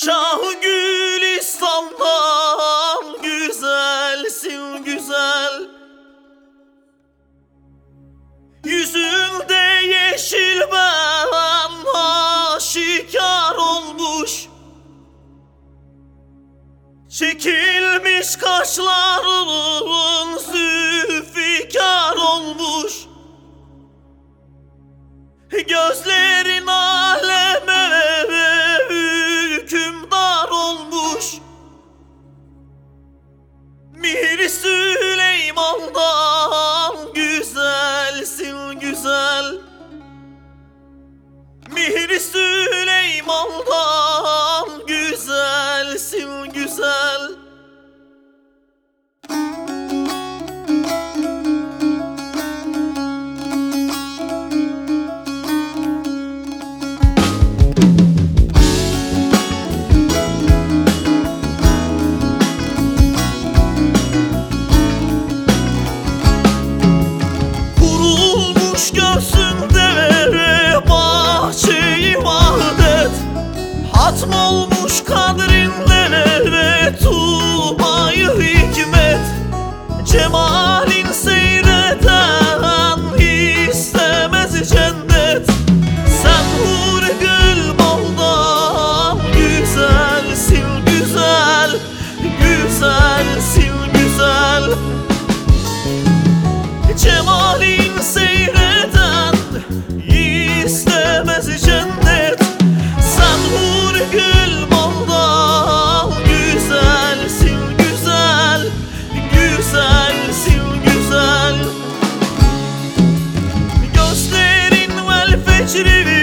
Şah Gülistan'dan güzelsin güzel. Yüzünde yeşil ben aşikar olmuş. Çekilmiş kaşların zülfikar olmuş. Gözlerin aleme hükümdar olmuş. Mihri Süleyman'dan güzelsin güzel. Mihri Süleyman'dan güzelsin güzel. Göğsünde bahçeyi vahdet, hatm olmuş kadrinlere tuğbayı hikmet. Cemalin seyreden istemez cennet. Sen hur gül baldan güzelsin güzel. Güzelsin güzel. Cemalin seyreden istemez cennet. Sen hur gül baldan güzelsin güzel. Güzelsin güzel. Gözlerin vel fecri